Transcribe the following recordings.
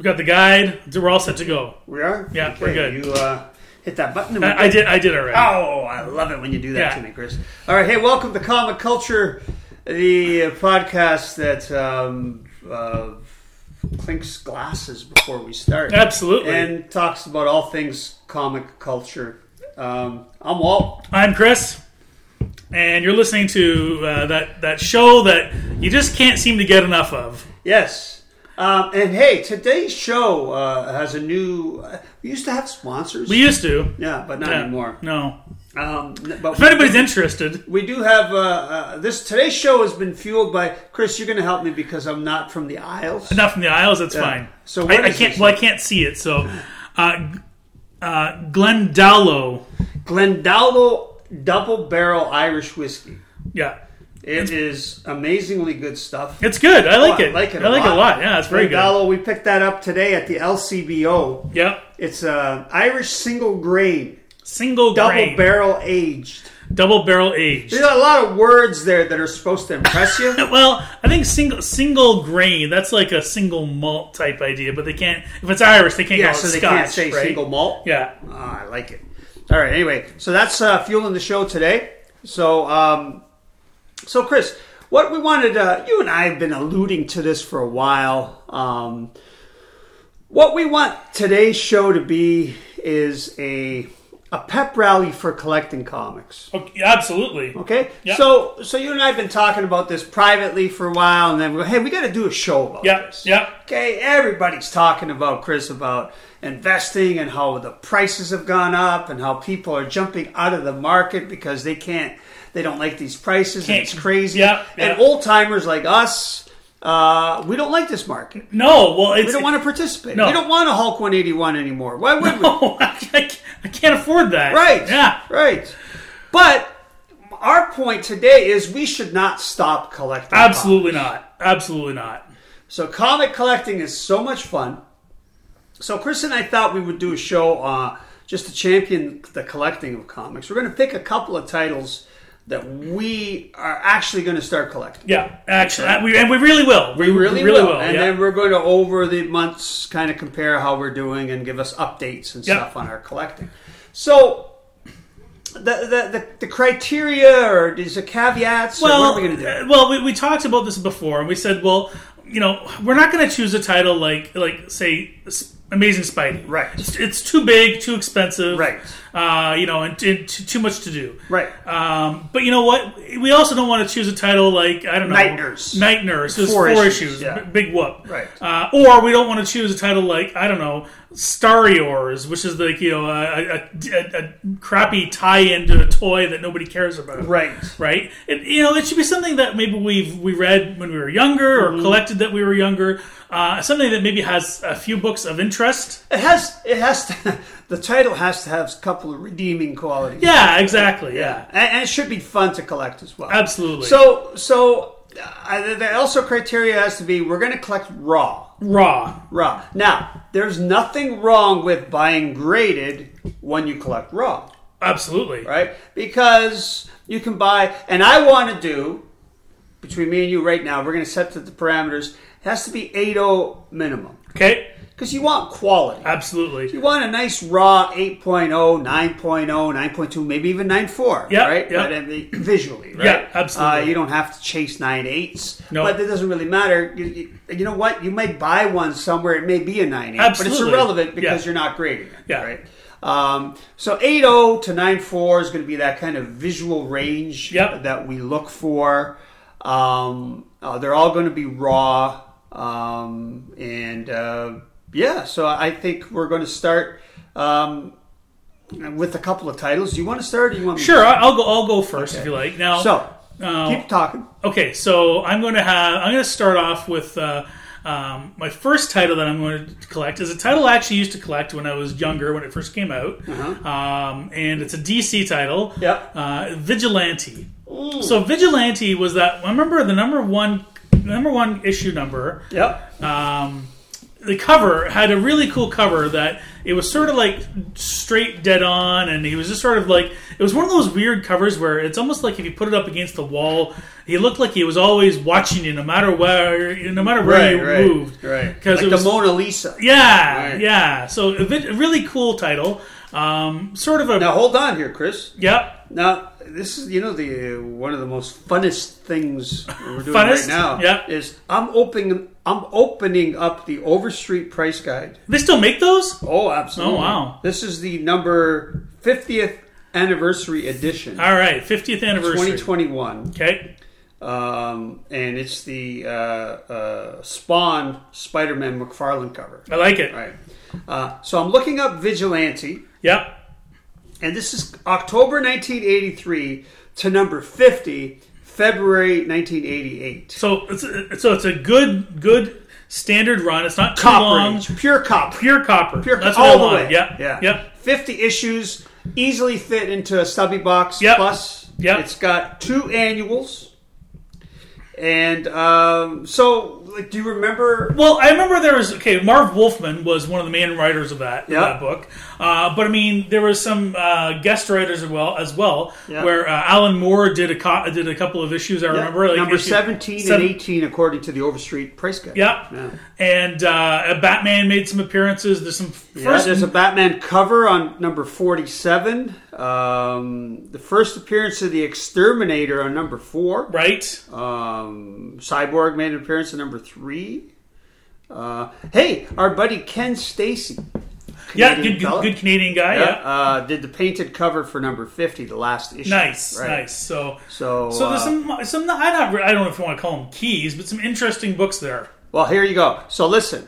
got the guide. We're all set to go. We are? Yeah, okay. we're good. You hit that button. I did already. Oh, I love it when you do that to me, Chris. All right, hey, welcome to Comic Culture, the podcast that clinks glasses before we start. Absolutely. And talks about all things comic culture. I'm Walt. I'm Chris. And you're listening to that show that you just can't seem to get enough of. Yes. And hey, today's show has a new... we used to have sponsors. We used to. Yeah, but not anymore. No. But if anybody's interested. We do have... today's show has been fueled by... Chris, you're going to help me because I'm not from the Isles. Not from the Isles, that's fine. So I can't. Well, I can't see it. So, Glendalough. Glendalough Double Barrel Irish Whiskey. Yeah. It is amazingly good stuff. It's good. I like it. I like it a lot. Yeah, it's very good. We picked that up today at the LCBO. Yep. It's Irish single grain. Double barrel aged. Double barrel aged. There's a lot of words there that are supposed to impress you. Well, I think single grain, that's like a single malt type idea, but they can't, if it's Irish, they can't call it so they Scotch, can't say right? single malt? Yeah. Oh, I like it. All right, anyway, so that's fueling the show today. So, Chris, what we wanted, you and I have been alluding to this for a while. What we want today's show to be is a pep rally for collecting comics. Okay, absolutely. Okay? Yep. So you and I have been talking about this privately for a while, and then we go, hey, we got to do a show about this. Yeah. Okay, everybody's talking about, Chris, about investing and how the prices have gone up and how people are jumping out of the market because they don't like these prices and it's crazy. Yeah. And old timers like us, we don't like this market. No, well, we don't want to participate. No. We don't want a Hulk 181 anymore. Why would we? No, I can't afford that. Right. Yeah. Right. But our point today is we should not stop collecting. Absolutely comics. not. Absolutely not. So comic collecting is so much fun. So Chris and I thought we would do a show just to champion the collecting of comics. We're going to pick a couple of titles that we are actually going to start collecting. Yeah, actually. We really will. We really will. And yeah. then we're going to, over the months, kind of compare how we're doing and give us updates and stuff on our collecting. So, the criteria or is it caveats? Or what are we going to do? Well, we talked about this before, and we said, well, we're not going to choose a title like say, Amazing Spidey. Right. It's too big, too expensive. Right. And too much to do. Right. But you know what? We also don't want to choose a title like, I don't know. Night Nurse. Night Nurse. There's four issues. Yeah. Big whoop. Right. Or we don't want to choose a title like, I don't know, Stariors, which is like, a crappy tie-in to a toy that nobody cares about. Right. Right? It should be something that maybe we read when we were younger or collected that we were younger. Something that maybe has a few books of interest. It has to, the title has to have a couple of redeeming qualities. Yeah, exactly. Yeah. And it should be fun to collect as well. Absolutely. So the also criteria has to be we're going to collect raw. Now, there's nothing wrong with buying graded when you collect raw. Absolutely. Right? Because you can buy, and I want to do, between me and you right now, we're going to set the parameters. It has to be 8.0 minimum. Okay. Because you want quality. Absolutely. You want a nice raw 8.0, 9.0, 9.2, maybe even 9.4. Yeah. Right? Yep. But visually, right? Yeah, absolutely. You don't have to chase 9.8s. No. But that doesn't really matter. You know what? You might buy one somewhere. It may be a 9.8. Absolutely. But it's irrelevant because you're not grading it. Yeah. Right? So 8.0 to 9.4 is going to be that kind of visual range that we look for. They're all going to be raw. So I think we're going to start with a couple of titles. Do you want to start? Or you want me Sure, to I'll go first if you like. Now, keep talking. Okay, so I'm going to start off with my first title that I'm going to collect is a title I actually used to collect when I was younger, when it first came out, and it's a DC title. Yep. Vigilante. So Vigilante was that. I remember the number one issue number. Yep. the cover had a really cool cover that it was sort of like straight dead on, and he was just sort of like, it was one of those weird covers where it's almost like if you put it up against the wall, he looked like he was always watching you no matter where you moved. Right. Because like it was the Mona Lisa. Yeah, right. Yeah. So a really cool title. Sort of a. Now hold on here, Chris. Yep. Now this is the one of the most funnest things we're doing right now. Yep. Is I'm opening up the Overstreet Price Guide. They still make those? Oh, absolutely. Oh, wow. This is the number 50th anniversary edition. All right, 50th anniversary, 2021. Okay. And it's the Spawn Spider-Man McFarlane cover. I like it. Right. So I'm looking up Vigilante. Yep. And this is October 1983 to number 50, February 1988. So it's a good standard run. It's not too long. Pure copper. That's all what I the want. way. Yep. 50 issues, easily fit into a stubby box. Yep. Plus, it's got 2 annuals. And so, like, do you remember? Well, I remember there was Marv Wolfman was one of the main writers of that book. But I mean, there was some guest writers as well. Where Alan Moore did a couple of issues. I remember like number 17 and 18 according to the Overstreet Price Guide. Yeah. And Batman made some appearances. There's some. There's a Batman cover on number 47. The first appearance of the Exterminator on number 4. Right. Cyborg made an appearance on number 3. Hey, our buddy Ken Stacy. Good Canadian guy. Did the painted cover for number 50, the last issue. Nice. So there's some. I don't know if you want to call them keys, but some interesting books there. Well, here you go. So listen.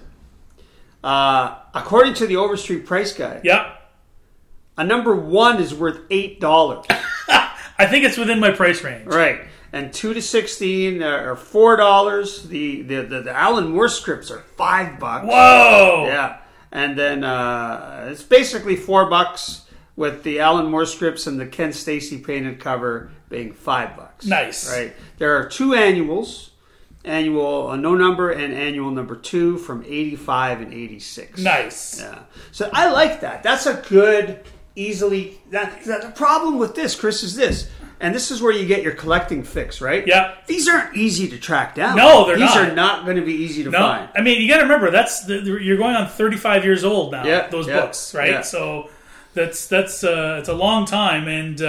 According to the Overstreet Price Guide. Yep. A number 1 is worth $8. I think it's within my price range. Right. And 2 to 16 are $4. The Alan Moore scripts are $5. Whoa! Yeah. And then it's basically $4 with the Alan Moore scripts and the Ken Stacy painted cover being $5. Nice. Right. There are 2 annuals. Annual no number and annual number 2 from 85 and 86. Nice. Yeah. So I like that. That's a good, easily. The problem with this, Chris, is this. And this is where you get your collecting fix, right? Yeah. These aren't easy to track down. No, they're not. These are not going to be easy to find. I mean, you got to remember, you're going on 35 years old now, those books, right? Yeah. So that's it's a long time, and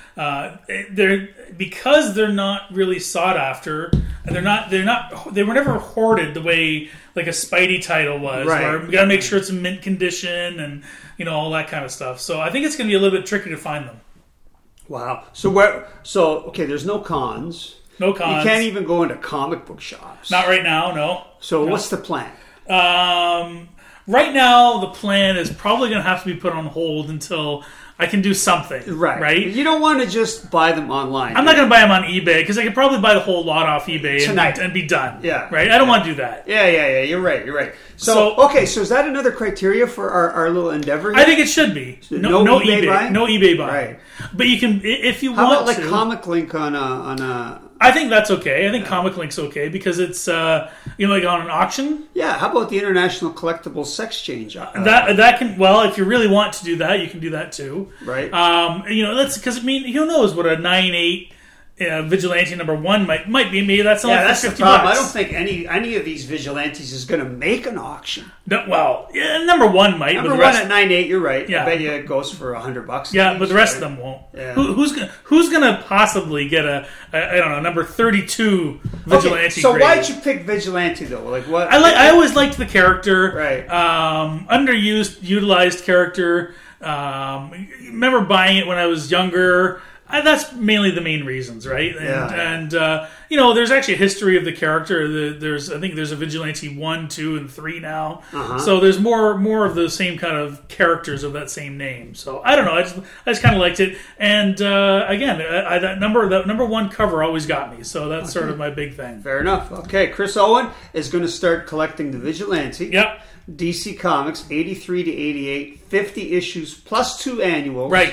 because they're not really sought after, and they were never hoarded the way like a Spidey title was, where we got to make sure it's in mint condition and all that kind of stuff. So I think it's going to be a little bit tricky to find them. Wow. So there's no cons. No cons. You can't even go into comic book shops. Not right now, no. So what's the plan? Right now, the plan is probably going to have to be put on hold until I can do something. Right? You don't want to just buy them online. I'm not going to buy them on eBay because I could probably buy the whole lot off eBay and be done. Yeah. Right? I don't want to do that. Yeah. You're right. So is that another criteria for our little endeavor here? I think it should be. No eBay buying? No eBay buying. Right. But you can, if you want to. How want about like Comic Link on a... I think that's okay. I think Comic Link's okay because it's like on an auction. Yeah. How about the International Collectibles Sex Change? That can if you really want to do that, you can do that too. Right. That's because who knows what a 9.8 Vigilante number 1 might be. Maybe that's only that's $50. The problem. I don't think any of these Vigilantes is going to make an auction. No, number 1 might. Number 1 at 9.8. You're right. Yeah. I bet you it goes for $100. Yeah, but the rest of them won't. Yeah. Who's gonna possibly get a number 32 Vigilante? Okay, so why'd you pick Vigilante though? Like what? I always liked the character. Right. Utilized character. Remember buying it when I was younger. That's mainly the main reasons, right? And there's actually a history of the character. I think there's a Vigilante 1, 2, and 3 now. Uh-huh. So there's more of the same kind of characters of that same name. So I don't know. I just kind of liked it. And again, that number 1 cover always got me. So that's sort of my big thing. Fair enough. Okay, Chris Owen is going to start collecting the Vigilante. Yep. DC Comics 83 to 88, 50 issues plus 2 annuals. Right.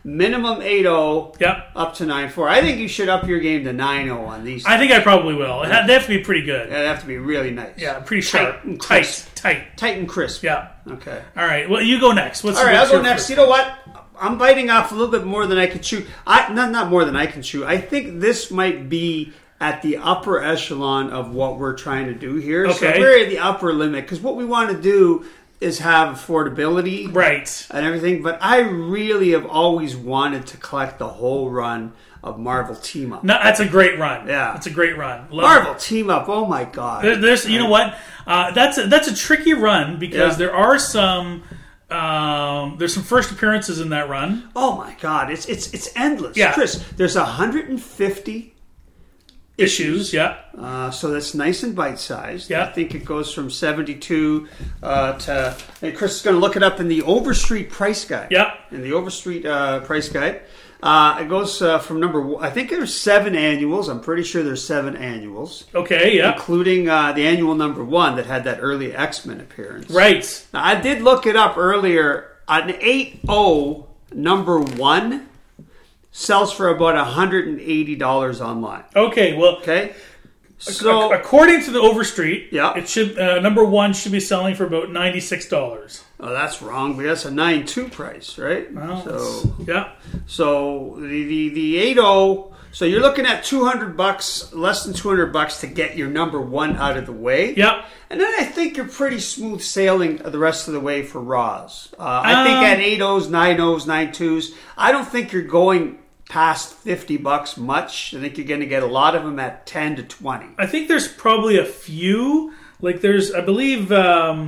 minimum 8-0 Yep. up to 9-4. I think you should up your game to 9-0 on these. I think I probably will. They have to be pretty good. It'd have to be really nice. Yeah, pretty sharp. Tight and crisp. Tight. Tight and crisp. Yeah. Okay. All right. Well, you go next. All right, I'll go next. You know what? I'm biting off a little bit more than I can chew. Not more than I can chew. I think this might be at the upper echelon of what we're trying to do here. Okay. So we're at the upper limit because what we want to do is have affordability, right, and everything. But I really have always wanted to collect the whole run of Marvel Team Up. No, that's a great run. Yeah, that's a great run. Marvel Team Up. Oh my god! There's you know what? That's a tricky run because there are some. There's some first appearances in that run. Oh my god! It's endless. Yeah. Chris, there's 150 issues. Yeah. So that's nice and bite-sized. Yeah. I think it goes from 72 to... And Chris is going to look it up in the Overstreet Price Guide. Yeah. In the Overstreet Price Guide. It goes from I think there's 7 annuals. I'm pretty sure there's 7 annuals. Okay, yeah. Including the annual number 1 that had that early X-Men appearance. Right. Now, I did look it up earlier. An 8-0 number 1 sells for about $180 online. Okay, well... Okay? So, according to the Overstreet, yeah. it should number 1 should be selling for about $96. Oh, that's wrong. But that's a 9.2 price, right? Well, yeah. So the 8.0. So you're looking at $200, less than $200 to get your number 1 out of the way. Yep. And then I think you're pretty smooth sailing the rest of the way for Raws. I think at 8.0s, 9.0s, 9.2s, I don't think you're going past $50 much. I think you're going to get a lot of them at 10 to 20. I think there's probably a few. Like there's, I believe. Well,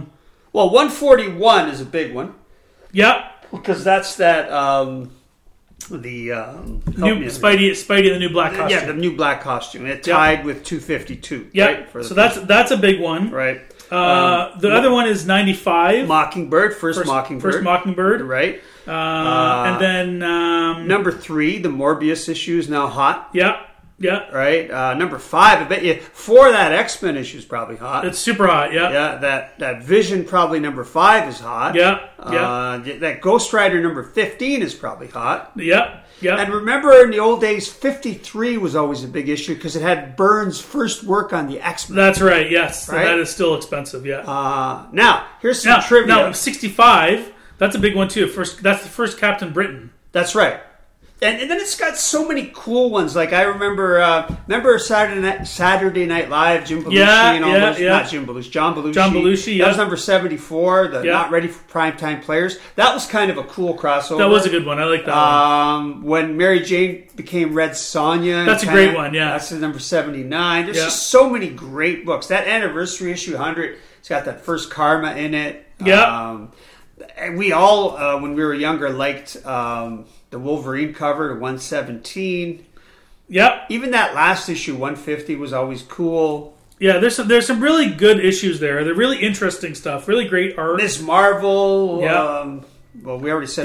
141 is a big one. Yeah, because that's that new Spidey the new black costume. Yeah, the new black costume. It tied with 252. Yeah, right, so that's a big one. Right. The other one is 95. Mockingbird, first Mockingbird. First Mockingbird. Right. And then... number 3, the Morbius issue is now hot. Yeah. Yeah. Right. Number 5, I bet you 4 of that X-Men issue is probably hot. It's super hot, yeah. Yeah, that Vision probably number 5 is hot. Yeah. That Ghost Rider number 15 is probably hot. Yeah. Yeah. And remember in the old days, 53 was always a big issue because it had Byrne's first work on the X-Men. That's right, yes. Right? That is still expensive, yeah. Now, here's some trivia. Now, 65, that's a big one too. That's the first Captain Britain. That's right. And then it's got so many cool ones. Like I remember Saturday Night Live, Jim Belushi and all those. Not Jim Belushi, John Belushi. John Belushi, That was number 74, the Not Ready for Primetime Players. That was kind of a cool crossover. That was a good one. I like that one. When Mary Jane became Red Sonja. That's a great one, yeah. That's the number 79. There's just so many great books. That anniversary issue 100, it's got that first Karma in it. Yeah. We all, when we were younger, liked... the Wolverine cover, 117. Yep. Even that last issue, 150, was always cool. Yeah, there's some really good issues there. They're really interesting stuff. Really great art. Ms. Marvel. Yeah. Well, we already said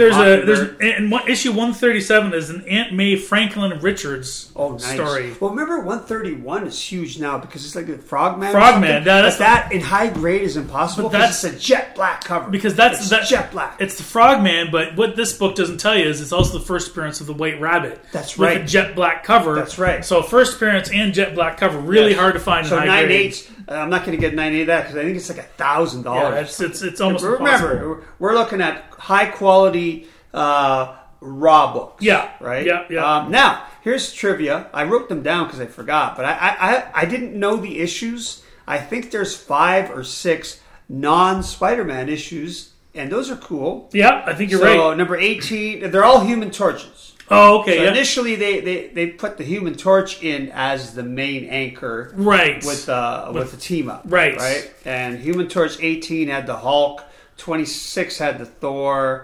issue 137 is an Aunt May Franklin Richards nice. story. Well, remember 131 is huge now because it's like a Frogman. Frogman. That in high grade is impossible because it's a jet black cover. Because that's jet black. It's the Frogman, but what this book doesn't tell you is it's also the first appearance of the White Rabbit. That's right. With a jet black cover. That's right. So first appearance and jet black cover, really hard to find in high grade. 9.8. I'm not going to get 9.8 of that because I think it's like $1,000. Yeah, it's almost impossible. Remember, we're looking at high quality raw books. Yeah. Right? Yeah. Now, here's trivia. I wrote them down because I forgot, but I didn't know the issues. I think there's 5 or 6 non-Spider-Man issues, and those are cool. Yeah, I think you're right. So, number 18, they're all Human Torches. Oh, okay. So initially, they put the Human Torch in as the main anchor, right? With the team up, right? And Human Torch 18 had the Hulk, 26 had the Thor,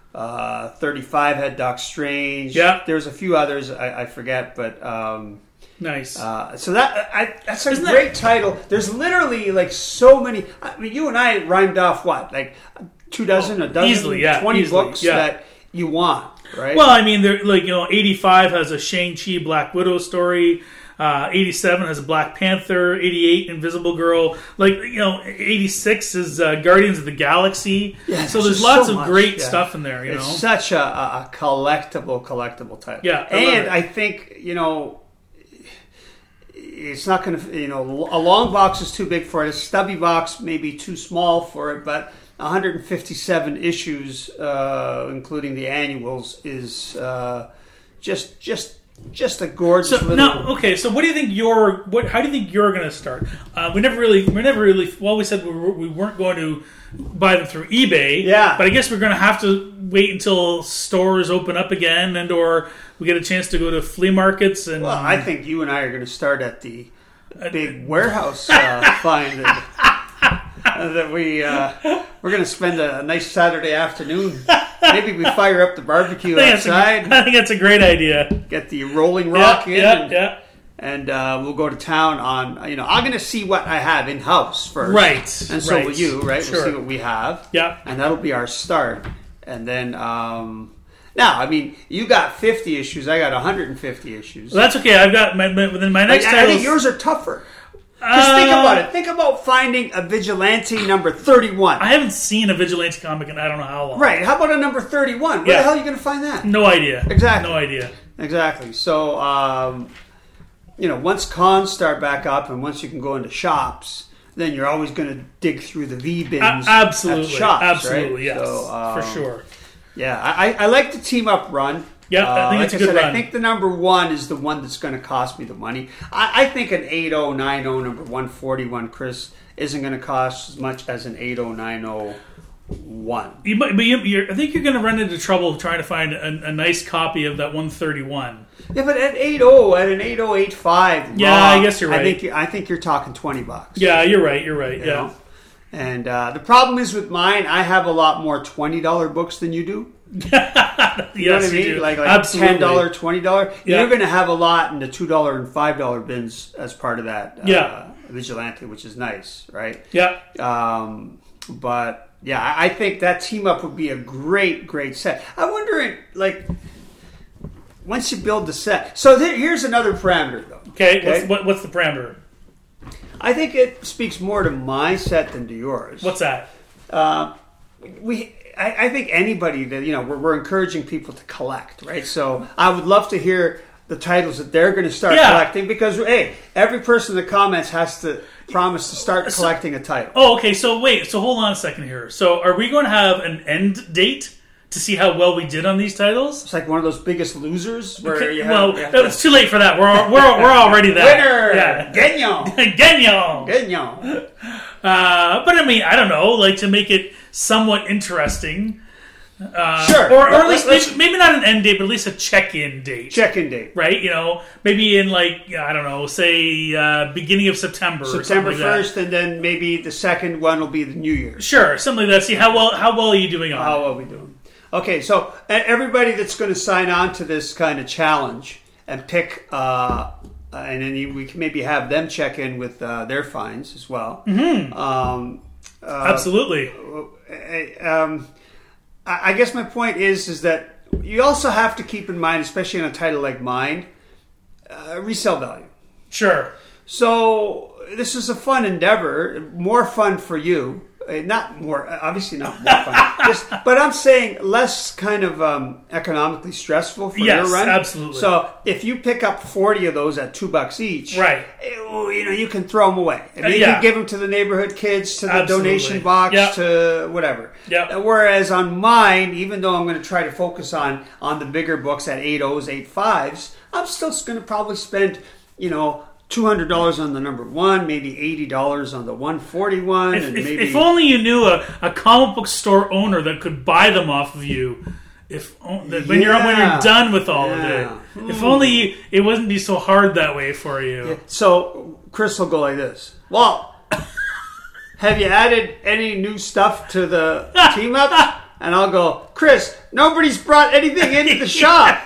35 had Doc Strange. Yeah, there's a few others I forget, but nice. So that's a great title. There's literally like so many. I mean, you and I rhymed off what, like 24, a dozen, easily, 20 books that you want. Right. Well, I mean, 85 has a Shang-Chi Black Widow story. 87 has a Black Panther. 88, Invisible Girl. 86 is Guardians of the Galaxy. Yeah, so there's lots of great stuff in there. It's such a collectible title. Yeah, and I think it's not going to. A long box is too big for it. A stubby box may be too small for it, but 157 issues, including the annuals, is just a gorgeous. So what do you think how do you think you're going to start? We never really. Well, we said we weren't going to buy them through eBay. Yeah. But I guess we're going to have to wait until stores open up again, or we get a chance to go to flea markets. And well, I think you and I are going to start at the big warehouse find that we're going to spend a nice Saturday afternoon. Maybe we fire up the barbecue outside. I think that's a great idea. Get the Rolling Rock in. Yeah. And we'll go to town on, I'm going to see what I have in-house first. Right. And so will you, right? Sure. We'll see what we have. Yeah. And that'll be our start. And then, now, you got 50 issues. I got 150 issues. Well, that's okay. I've got within my next I think yours are tougher. Just think about it. Think about finding a Vigilante number 31. I haven't seen a Vigilante comic in I don't know how long. Right. How about a number 31? Where the hell are you going to find that? No idea. Exactly. No idea. Exactly. So, once cons start back up and once you can go into shops, then you're always going to dig through the V bins absolutely. at shops, absolutely, right? yes. So, for sure. Yeah, I like the team up run. Yeah, I think it's a good run. I think the number one is the one that's going to cost me the money. I think an 8090 number 141, Chris, isn't going to cost as much as an 8090 one. I think you're going to run into trouble trying to find a nice copy of that 131. Yeah, but at an 8085, yeah, I guess you're right. I think you're talking $20. Yeah, you're right. You yeah. know? And the problem is with mine, I have a lot more $20 books than you do. You know what I mean? do. Like Absolutely. $10, $20. Yeah. You're going to have a lot in the $2 and $5 bins as part of that Vigilante, which is nice, right? Yeah. But yeah, I think that team up would be a great set. I'm wondering, once you build the set. So here's another parameter, though. Okay. What's the parameter? I think it speaks more to my set than to yours. What's that? I think anybody that we're encouraging people to collect, right? So I would love to hear the titles that they're going to start collecting because every person that comments has to promise to start collecting a title. Oh, okay. So hold on a second here. So are we going to have an end date to see how well we did on these titles? It's like one of those Biggest Losers where it's too late for that. We're already there. Winner, yeah. Gagnon. But I mean, I don't know, to make it somewhat interesting. Sure. Or at least maybe not an end date, but at least a check-in date. Check-in date. Right? Maybe in I don't know, say beginning of September. September or something like 1st, and then maybe the second one will be the New Year. Sure, something like that. See how well are you doing on it? How well are we doing? Okay, so everybody that's going to sign on to this kind of challenge and pick, and then we can maybe have them check in with their finds as well. Mm-hmm. Absolutely. I guess my point is that you also have to keep in mind, especially on a title like mine, resale value. Sure. So this is a fun endeavor, more fun for you. Obviously not more fun. But I'm saying less kind of economically stressful for your run. Yes, absolutely. So if you pick up 40 of those at $2 each, right? You can throw them away. I mean, you can give them to the neighborhood kids, to the donation box, to whatever. Yep. Whereas on mine, even though I'm going to try to focus on the bigger books at 80s, 85s, I'm still going to probably spend, $200 on the number one, maybe $80 on the 141, if only you knew a comic book store owner that could buy them off of you. When you're done with all of it, if only it wouldn't be so hard that way for you. Yeah. So Chris will go like this. Well, have you added any new stuff to the team up? And I'll go, Chris, nobody's brought anything into the shop.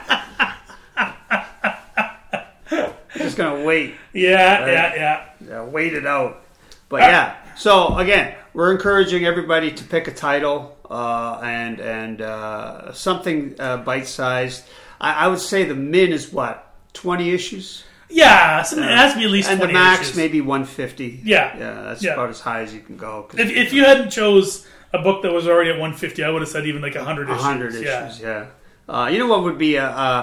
Just gonna wait. Yeah. Wait it out. But so again, we're encouraging everybody to pick a title and something bite-sized. I would say the min is what, 20 issues? Yeah, it has to be at least and 20 the max issues. maybe 150. Yeah. That's Yeah. about as high as you can go. If you hadn't chose a book that was already at 150, I would have said even like 100 issues. 100 issues, yeah. You know what would be a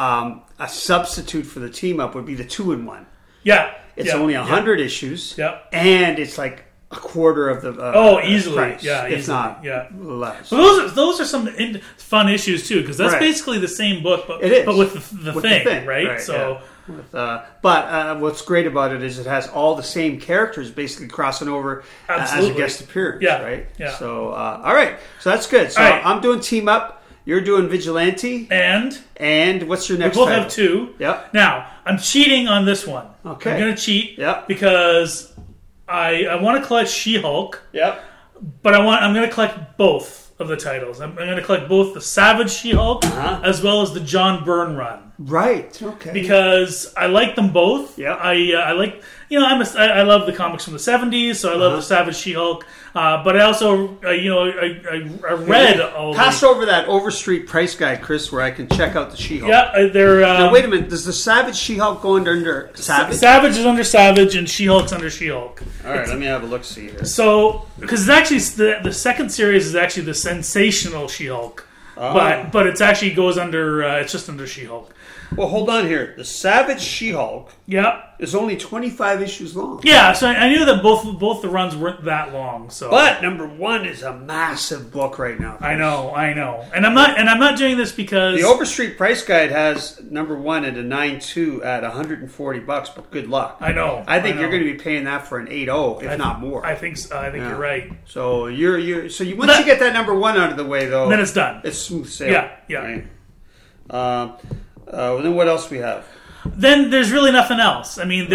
substitute for the team up would be the 2-in-1. Yeah. It's only 100 issues. Yeah. And it's like a quarter of the easily. price, Yeah, if easily. not Yeah. less. So those are some fun issues too, because that's Right. basically the same book, but It is. but with the With thing, right? So yeah. But what's great about it is it has all the same characters basically crossing over as a guest appearance, Yeah. right? Yeah. So, all right. So that's good. So All right. I'm doing Team Up. You're doing Vigilante. and what's your next we both title? have 2. Yep. Now I'm cheating on this one. Okay. I'm going to cheat. Yep. Because I want to collect She-Hulk, Yep. but I'm going to collect both of the titles. I'm going to collect both the Savage She-Hulk as well as the John Byrne run. Right. Okay. Because I like them both. Yep. I like, I love the comics from the 70s, so I love the Savage She-Hulk. But I also, I read all Pass over that Overstreet price guide, Chris, where I can check out the She-Hulk. Yeah, they're. Now, wait a minute. Does the Savage She-Hulk go under Savage? Savage is under Savage, and She-Hulk's under She-Hulk. All right, let me have a look-see here. So, because it's actually the second series is actually the Sensational She-Hulk, but it's actually goes under. It's just under She-Hulk. Well, hold on here. The Savage She-Hulk is only 25 issues long. Yeah, so I knew that both the runs weren't that long. So, but #1 is a massive book right now. I know, and I'm not doing this because the Overstreet price guide has #1 at a 9.2 at $140. But good luck. I know. I think you're going to be paying that for an 8.0, if not more. I think you're right. So once you get that #1 out of the way, though, then it's done. It's smooth sailing. Yeah. Right? Then what else we have? Then there's really nothing else. I mean,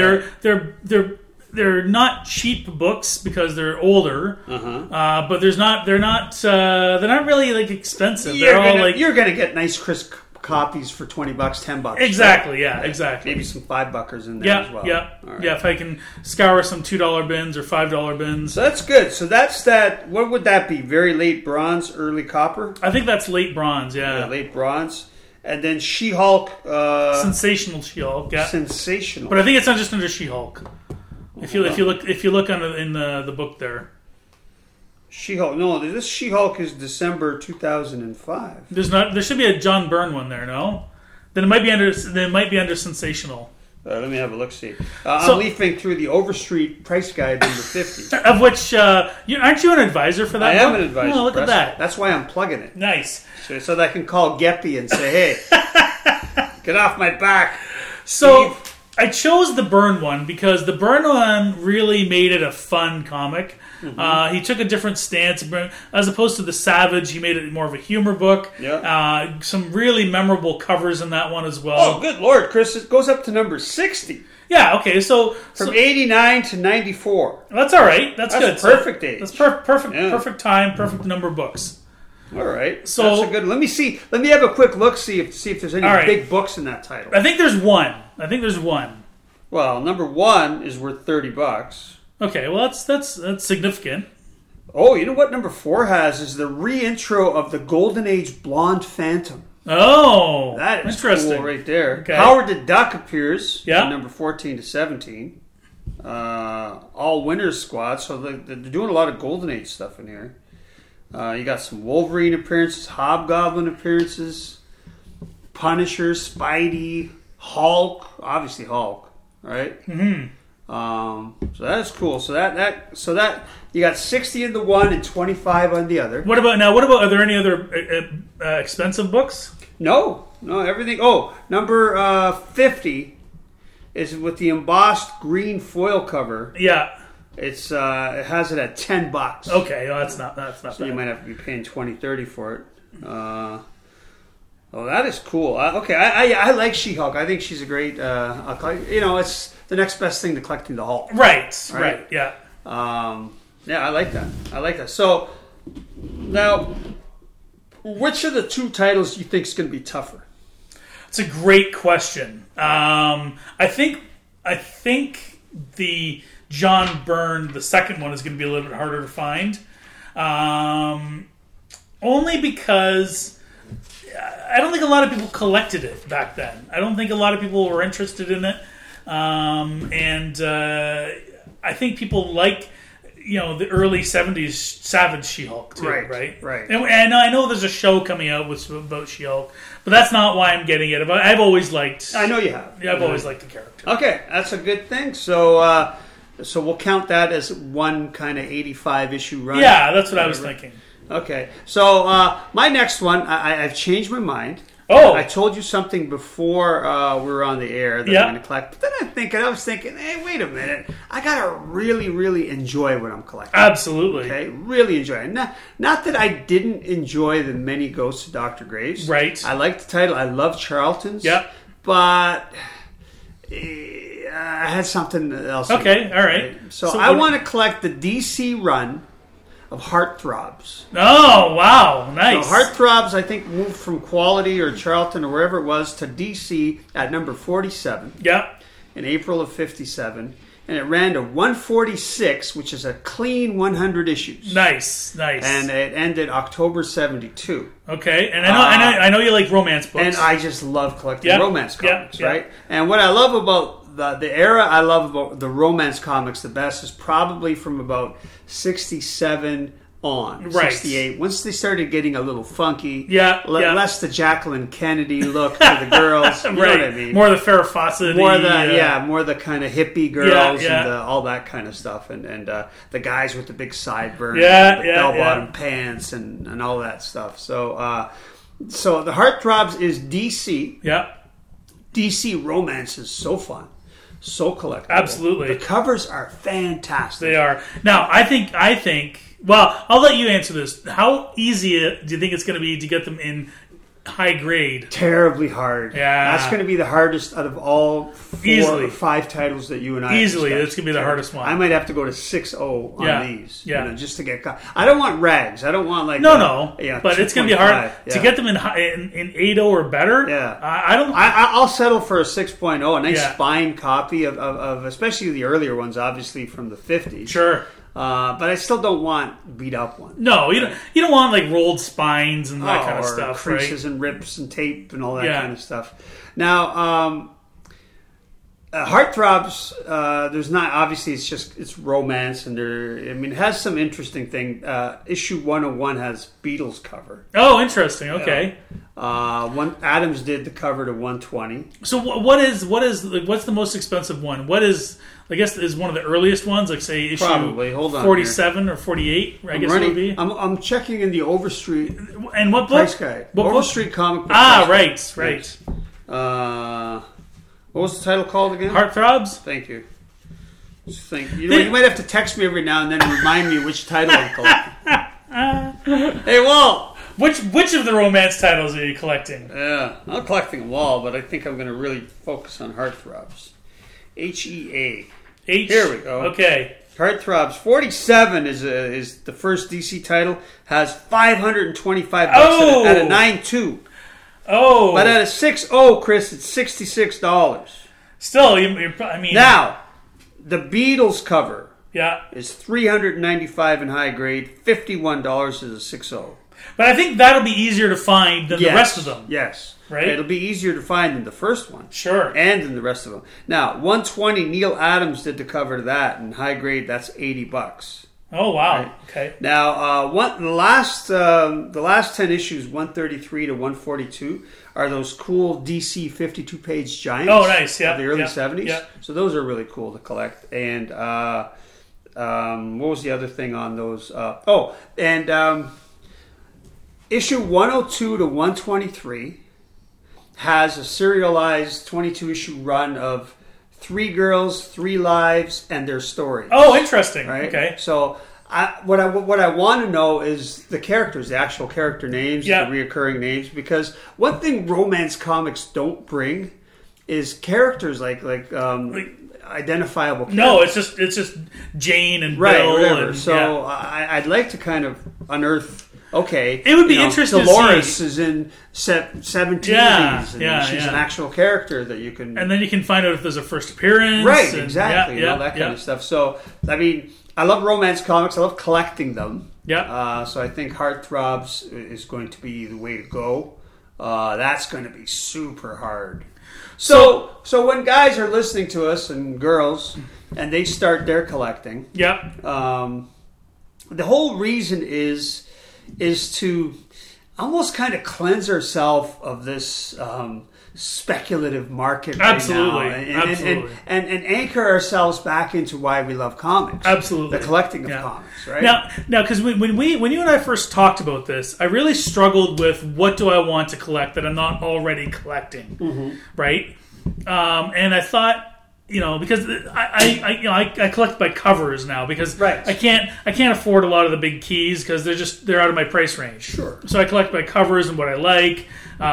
they're not cheap books because they're older, but they're not really like expensive. You're gonna get nice crisp copies for $20, $10. Exactly. Yeah. Exactly. Maybe some $5 in there as well. Yeah. All right. Yeah. If I can scour some $2 bins or $5 bins, so that's good. So that's that. What would that be? Very late bronze, early copper. I think that's late bronze. Yeah. Late bronze. And then She-Hulk. Sensational She-Hulk. Yeah. Sensational. But I think it's not just under She-Hulk. If you look in the book there. She-Hulk. No, this She-Hulk is December 2005. There should be a John Byrne one there. No. Then it might be under Sensational. Let me have a look-see. I'm leafing through the Overstreet price guide #50. Of which, aren't you an advisor for that I am book? an advisor. Oh, look at that. That's why I'm plugging it. Nice. So that I can call Geppy and say, hey, get off my back. So I chose the Byrne one because the Byrne one really made it a fun comic. He took a different stance. As opposed to the Savage, he made it more of a humor book. Yeah. Some really memorable covers in that one as well. Oh, good Lord, Chris. It goes up to number 60. Yeah, okay, so... From 89 to 94. That's all right. That's good. Perfect age. That's perfect time, perfect number of books. All right. So, that's a good... Let me see. Let me have a quick look, see if there's any big books in that title. I think there's one. Well, #1 is worth $30. Okay, well, that's significant. Oh, you know what #4 has is the reintro of the Golden Age Blonde Phantom. Oh, that is interesting. Cool right there. Okay. Howard the Duck appears in number 14 to 17. All Winners Squad, so they're doing a lot of Golden Age stuff in here. You got some Wolverine appearances, Hobgoblin appearances, Punisher, Spidey, Hulk, obviously Hulk, right? Mm-hmm. So that is cool. So that you got 60 in the one and 25 on the other. What about are there any other expensive books? No, everything. Oh, number 50 is with the embossed green foil cover. Yeah. It has it at $10. Okay, well, that's not so bad. You might have to be paying $20-$30 for it. Oh, that is cool. Okay, I like She-Hulk. I think she's a great. It's the next best thing to collecting the Hulk. Right. Yeah. I like that. So now, which of the two titles do you think is going to be tougher? It's a great question. I think the John Byrne, the second one, is going to be a little bit harder to find. Only because I don't think a lot of people collected it back then. I don't think a lot of people were interested in it. and I think people like the early 70s Savage She-Hulk too, right? And I know there's a show coming out about She-Hulk, but that's not why I'm getting it. I've always liked. I know you have. Yeah, I've always liked the character. Okay, that's a good thing. So we'll count that as one kind of 85 issue run. Yeah, that's what I was thinking. Okay, so my next one, I've changed my mind. Oh, I told you something before we were on the air that I'm going to collect. But then I was thinking, hey, wait a minute. I got to really, really enjoy what I'm collecting. Absolutely. Okay, really enjoy it. Not that I didn't enjoy the many Ghosts of Dr. Graves. Right. I like the title. I love Charlton's. Yep. But I had something else. Okay, all right. So I want to collect the DC run of Heartthrobs. Oh, wow. Nice. So Heartthrobs, I think, moved from Quality or Charlton or wherever it was to DC at number 47. Yep. In April of 57. And it ran to 146, which is a clean 100 issues. Nice. And it ended October 72. Okay. And I know you like romance books. And I just love collecting romance comics, yep. right? And what I love about the era I love about the romance comics the best is probably from about 67 on, right. 68. Once they started getting a little funky, less the Jacqueline Kennedy look to the girls, you know what I mean? More the Farrah Fawcett, more the kind of hippie girls and all that kind of stuff, and the guys with the big sideburns, the bell-bottom pants, and all that stuff. So the Heartthrobs is DC. Yeah, DC romance is so fun. So collectible. Absolutely. The covers are fantastic. They are. Now, I think. Well, I'll let you answer this. How easy do you think it's going to be to get them in high grade? Terribly hard. Yeah. That's going to be the hardest out of all 4 or 5 titles that you and I Easily. That's going to be the hardest one. I might have to go to 6.0 on these. Yeah. Just to get... I don't want rags. I don't want like... No. But it's going to be hard. To get them in 8.0 or better. Yeah. I'll settle for a 6.0. A nice spine copy of especially the earlier ones, obviously from the 50s. Sure. But I still don't want beat up ones. No, you don't want like rolled spines and that kind of stuff, creases and rips and tape and all that kind of stuff. Now, Heartthrobs, there's not obviously it's romance and it has some interesting thing. Issue 101 has Beatles cover. Oh, interesting. Okay. Adams did the cover to 120. So what's the most expensive one? What is, I guess, is one of the earliest ones, like say issue 47 or 48. I guess it would be. I'm checking in the Overstreet and what book? Price guide. Overstreet comic book. Right. What was the title called again? Heartthrobs. Thank you. You might have to text me every now and then and remind me which title I'm collecting. Hey, Walt. Which of the romance titles are you collecting? Yeah, I'm collecting them all, but I think I'm going to really focus on Heartthrobs. HEA. Here we go. Okay. Heartthrobs 47 is the first DC title. Has $525 at a 9.2. Oh, but at a 6.0, Chris, it's $66. Still, now the Beatles cover, is $395 in high grade. $51 is a 6.0. But I think that'll be easier to find than the rest of them. Yes, right. It'll be easier to find than the first one, sure, and than the rest of them. Now, 120, Neil Adams did the cover to that, and high grade, that's $80. Oh wow! Right? Okay. Now, the last 10 issues, 133 to 142, are those cool DC 52-page giants. Oh, nice! Yeah, of the early 70s. Yeah. So those are really cool to collect. And what was the other thing on those? Issue 102 to 123 has a serialized 22-issue run of 3 girls, 3 lives, and their stories. Oh, interesting. Right? Okay. So what I want to know is the characters, the actual character names, the reoccurring names, because one thing romance comics don't bring is characters like identifiable characters. No, it's just Jane and Bill. Whatever. And, so I'd like to kind of unearth. Okay, it would be interesting. Dolores to see. is in 17s, and she's an actual character that you can... And then you can find out if there's a first appearance. Right, exactly, that kind of stuff. So, I mean, I love romance comics. I love collecting them. Yeah. So I think Heartthrobs is going to be the way to go. That's going to be super hard. So when guys are listening to us and girls, and they start their collecting, Yep. the whole reason is to almost kind of cleanse ourselves of this speculative market Absolutely. right now, Absolutely. and anchor ourselves back into why we love comics. Absolutely. The collecting of Yeah. comics, right? Now, because when you and I first talked about this, I really struggled with what do I want to collect that I'm not already collecting, right? And I thought, because I collect by covers now because Right. I can't afford a lot of the big keys because they're out of my price range. Sure. So I collect by covers and what I like,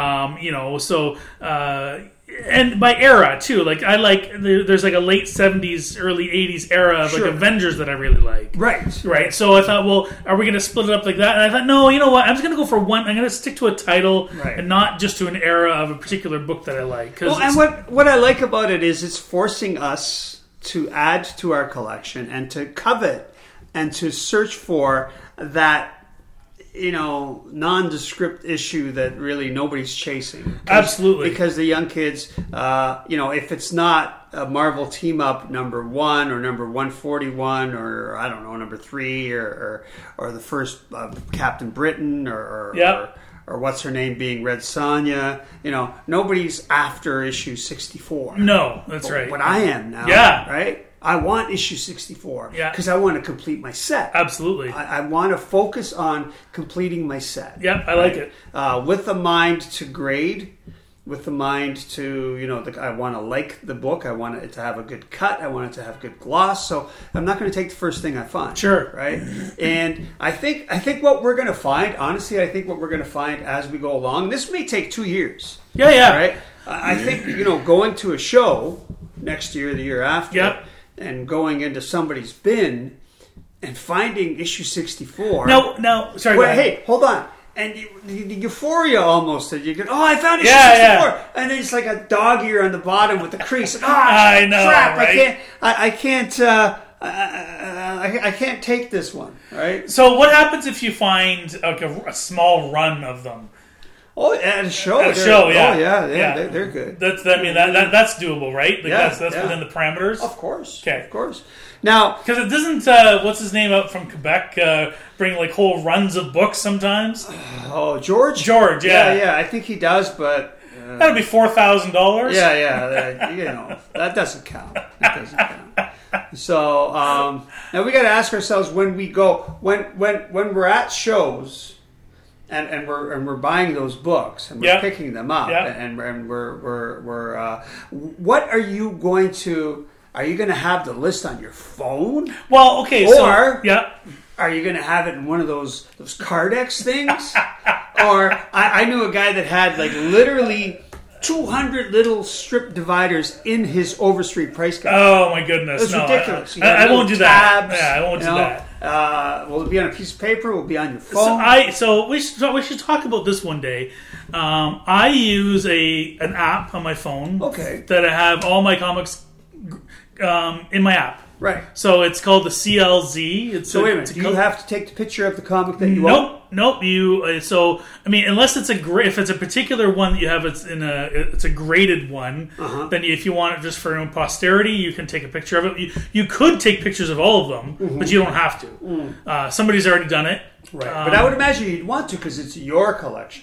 and by era too. Like there's like a late '70s, early '80s era of like Sure. Avengers that I really like. Right. So I thought, well, are we going to split it up like that? And I thought, no, you know what? I'm just going to go for one. I'm going to stick to a title Right. and not just to an era of a particular book that I like. Well, and what I like about it is it's forcing us to add to our collection and to covet and to search for that nondescript issue that really nobody's chasing. Absolutely. Because the young kids, if it's not a Marvel Team Up number 1 or number 141 or I don't know, number 3 or the first Captain Britain or Yep. or what's her name being Red Sonja, nobody's after issue 64. No, that's right. But I am now. Yeah. Right? I want issue 64 Yeah. because I want to complete my set. Absolutely. I want to focus on completing my set. Yep, I like it. With the mind to grade, with the mind to, I want to like the book. I want it to have a good cut. I want it to have good gloss. So I'm not going to take the first thing I find. Sure. Right? And I think what we're going to find, honestly, as we go along, this may take 2 years. Yeah. Right? I think, going to a show next year, the year after, Yep. and going into somebody's bin and finding issue 64. No. Sorry. Well, go ahead. hey, hold on. And the euphoria almost that you get. Oh, I found issue Yeah, 64, yeah. and then it's like a dog ear on the bottom with the crease. I know, crap! right? I can't take this one. Right? So what happens if you find like a small run of them? Oh, at a show. At a show, yeah. Oh, yeah. Yeah. They're good. That's doable, right? Like Yeah, that's yeah. within the parameters. Of course. Okay. Of course. Now, Because it doesn't, what's his name out from Quebec, bring like whole runs of books sometimes? George. George, yeah. Yeah. I think he does, but. That'd be $4,000. Yeah, that doesn't count. So now we got to ask ourselves when we go when we're at shows and we're buying those books and we're Yeah. picking them up Yeah. and we're what are you going to? Are you going to have the list on your phone? Well, okay, Or- yeah. Are you going to have it in one of those Cardex things? Or I knew a guy that had like literally 200 little strip dividers in his Overstreet price guide. Oh my goodness, It's no, ridiculous. You I got won't do little that. tabs, Yeah, I won't do that. Will it be on a piece of paper? Will it be on your phone? So we should talk about this one day. I use an app on my phone. Okay. That I have all my comics in my app. Right. So it's called the CLZ. So wait a minute. Do you have to take the picture of the comic that you own? Nope. You unless it's if it's a particular one that you have, it's a graded one. Uh-huh. Then if you want it just for your own posterity, you can take a picture of it. You could take pictures of all of them, but you don't have to. Somebody's already done it. Right. But I would imagine you'd want to because it's your collection.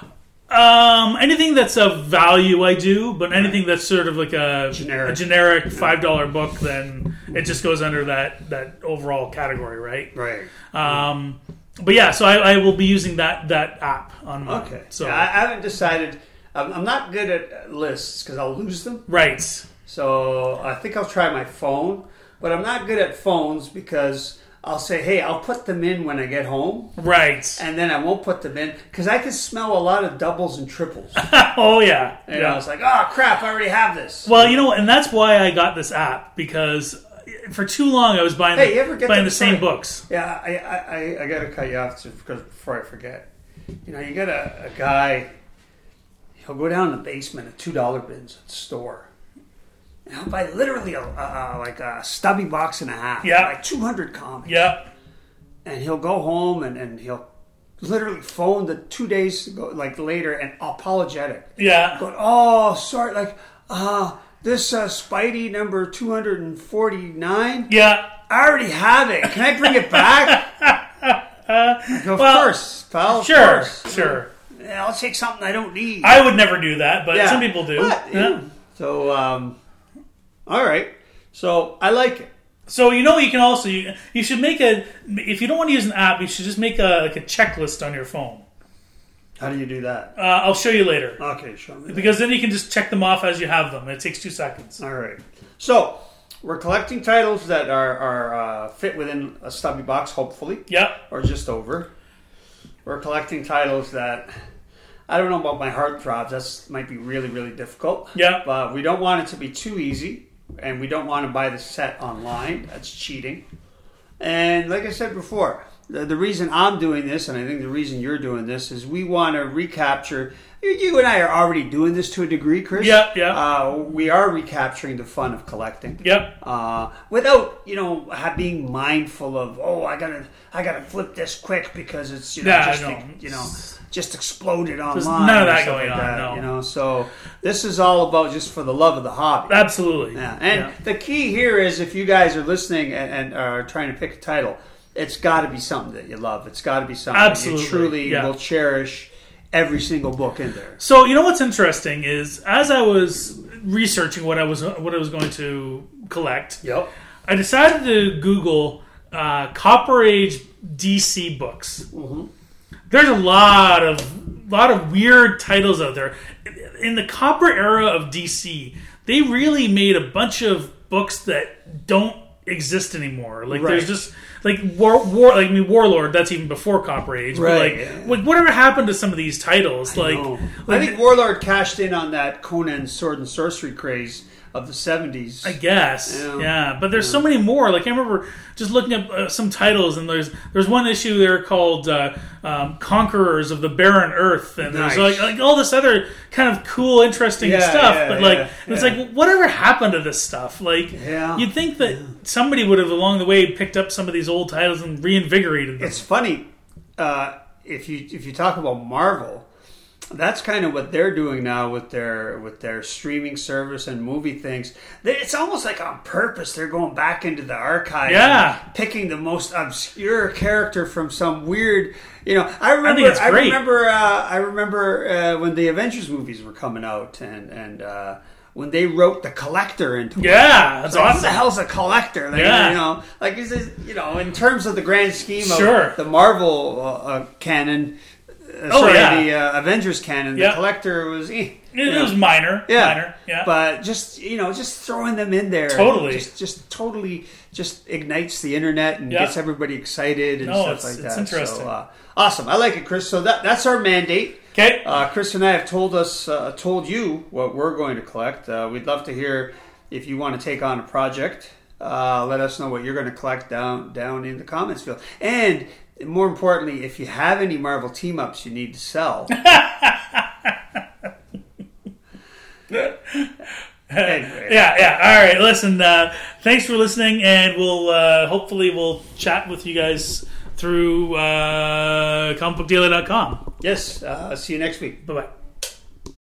Anything that's of value, I do. But anything that's sort of like a generic $5 book, then it just goes under that overall category, right? Right. But yeah, so I will be using that app on mine. Okay. So Yeah, I haven't decided. I'm not good at lists because I'll lose them. right. So I think I'll try my phone. But I'm not good at phones because I'll say, hey, I'll put them in when I get home. Right. And then I won't put them in because I can smell a lot of doubles and triples. Oh yeah. You know, it's like, oh crap, I already have this. Well, and that's why I got this app because for too long I was buying the same books. Yeah, I got to cut you off before I forget. You get a guy. He'll go down in the basement at $2 bins at the store. And he'll buy literally a stubby box and a half. Yeah. Like 200 comics. Yeah. And he'll go home and he'll literally phoned 2 days ago, like later, and apologetic. Yeah. Going, oh, sorry, like, this Spidey number 249. Yeah. I already have it. Can I bring it back? Of course, pal. Sure, sure. Yeah, I'll take something I don't need. I would never do that, but some people do. Yeah. So, all right. So I like it. So you can also you should make if you don't want to use an app, you should just make a checklist on your phone. How do you do that? I'll show you later. Okay, show me. Because then you can just check them off as you have them. It takes 2 seconds. All right. So we're collecting titles that are fit within a stubby box, hopefully. Yeah. Or just over. We're collecting titles that, I don't know about my heartthrobs. That might be really, really difficult. Yeah. But we don't want it to be too easy. And we don't want to buy the set online. That's cheating. And like I said before, the reason I'm doing this, and I think the reason you're doing this, is we want to recapture. You and I are already doing this to a degree, Chris. Yeah, yeah. We are recapturing the fun of collecting. Yep. Without being mindful of I gotta flip this quick because it's just exploded online. There's none of that going on. No. So this is all about just for the love of the hobby. Absolutely. Yeah. And the key here is if you guys are listening and are trying to pick a title, it's got to be something that you love. It's got to be something that you truly will cherish. Every single book in there. So what's interesting is as I was researching what I was going to collect, I decided to Google Copper Age DC books. Mm-hmm. There's a lot of weird titles out there. In the Copper era of DC, they really made a bunch of books that don't exist anymore. Like there's just like Warlord. That's even before Copper Age. Right. But like whatever happened to some of these titles? I think Warlord cashed in on that Conan sword and sorcery craze of the 70s. I guess. Yeah. But there's so many more. Like I remember just looking up some titles, and there's one issue there called Conquerors of the Barren Earth, and there's like all this other kind of cool, interesting stuff. It's like whatever happened to this stuff? Like you'd think that somebody would have along the way picked up some of these old titles and reinvigorated them. It's funny if you talk about Marvel. That's kind of what they're doing now with their streaming service and movie things. It's almost like on purpose. They're going back into the archives, and picking the most obscure character from some weird. I remember when the Avengers movies were coming out, and when they wrote the Collector into it. Yeah, that's awesome. Who the hell's a Collector? In terms of the grand scheme of the Marvel canon. The Avengers canon. The Collector was it was minor. Yeah. But just throwing them in there totally just ignites the internet and gets everybody excited and stuff like that. It's interesting. So, awesome. I like it, Chris. So that's our mandate. Okay. Chris and I have told you what we're going to collect. We'd love to hear if you want to take on a project. Let us know what you're going to collect down in the comments field. And more importantly, if you have any Marvel team-ups you need to sell. Anyway. Yeah. All right, listen, thanks for listening, and we'll chat with you guys through comicbookdaily.com. Yes, see you next week. Bye-bye.